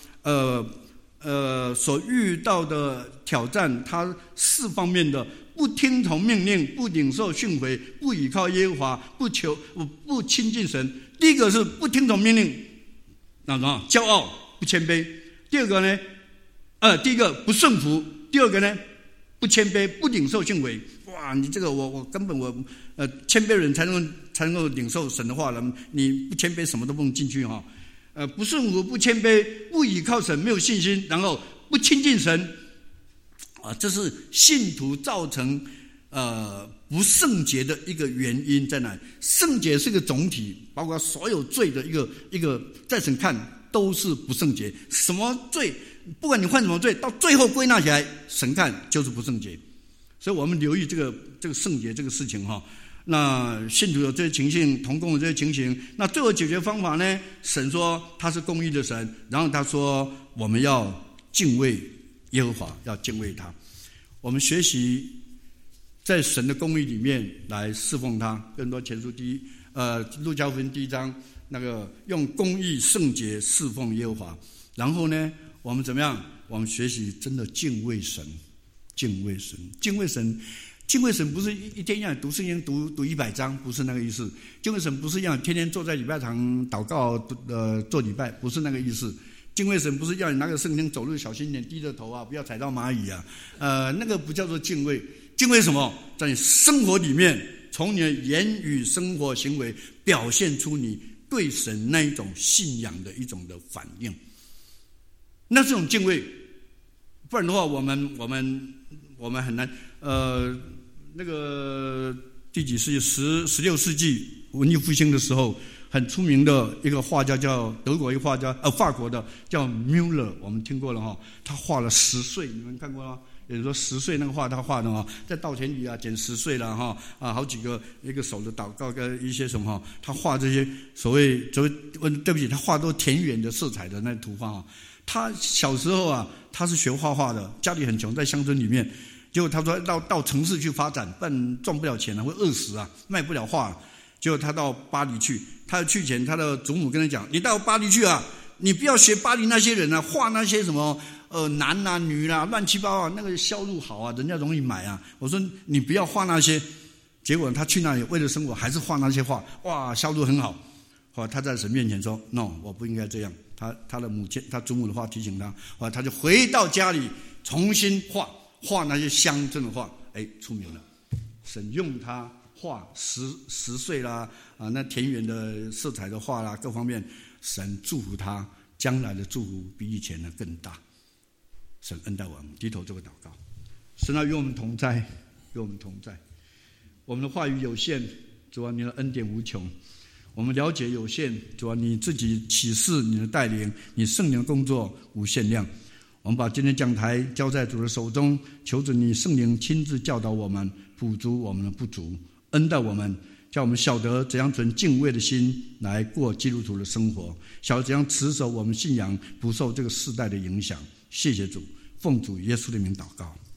所遇到的挑战，他4方面的：不听从命令，不领受训诲，不倚靠耶和华，不亲近神。第一个是不听从命令，那什么？骄傲，不谦卑。第二个呢？第一个不顺服，第二个呢？不谦卑，不领受训诲。哇，你这个我根本谦卑人才能够领受神的话了，你不谦卑什么都不能进去不顺服，不谦卑，不倚靠神，没有信心，然后不亲近神这是信徒造成不圣洁的一个原因在哪里？圣洁是个总体，包括所有罪的一个在神看都是不圣洁。什么罪，不管你犯什么罪，到最后归纳起来，神看就是不圣洁。所以我们留意这个圣洁这个事情那信徒有这些情形，同工有这些情形，那最后解决方法呢？神说他是公义的神，然后他说我们要敬畏耶和华，要敬畏他。我们学习在神的公义里面来侍奉他。更多前书路加福音1章那个用公义圣洁侍奉耶和华。然后呢，我们怎么样？我们学习真的敬畏神，敬畏神，敬畏神。敬畏神不是一天要读圣经读100章，不是那个意思。敬畏神不是要天天坐在礼拜堂祷告做礼拜，不是那个意思。敬畏神不是要你拿个圣经走路小心一点，低着头不要踩到蚂蚁那个不叫做敬畏。敬畏什么？在你生活里面，从你的言语、生活、行为表现出你对神那一种信仰的一种的反应，那这种敬畏。不然的话，我们很难那个第几世纪16世纪文艺复兴的时候，很出名的一个画家叫德国一个画家，法国的叫 Müller， 我们听过了哈。他画了10岁，你们看过吗？有人说10岁那个画他画的哈，在稻田里捡10岁了哈好几个一个手的祷告跟一些什么他画这些所谓对不起，他画都田园的色彩的那图画他小时候他是学画画的，家里很穷，在乡村里面。结果他说到城市去发展，不然赚不了钱会饿死卖不了画。结果他到巴黎去，他去前他的祖母跟他讲：“你到巴黎去你不要学巴黎那些人画那些什么男女乱七八糟那个销路好人家容易买我说你不要画那些。结果他去那里为了生活，还是画那些画，哇，销路很好。后来他在神面前说 ：“No， 我不应该这样。”他的母亲，他祖母的话提醒他，后来他就回到家里重新画那些乡镇的画，出名了。神用他画10岁啦那田园的色彩的画啦，各方面，神祝福他，将来的祝福比以前的更大。神恩待我们，低头做个祷告。神与我们同在，与我们同在。我们的话语有限，主啊，你的恩典无穷。我们了解有限，主啊，你自己启示，你的带领，你圣灵的工作无限量。我们把今天讲台交在主的手中，求主你圣灵亲自教导我们，补足我们的不足，恩待我们，叫我们晓得怎样存敬畏的心来过基督徒的生活，晓得怎样持守我们信仰，不受这个世代的影响。谢谢主，奉主耶稣的名祷告。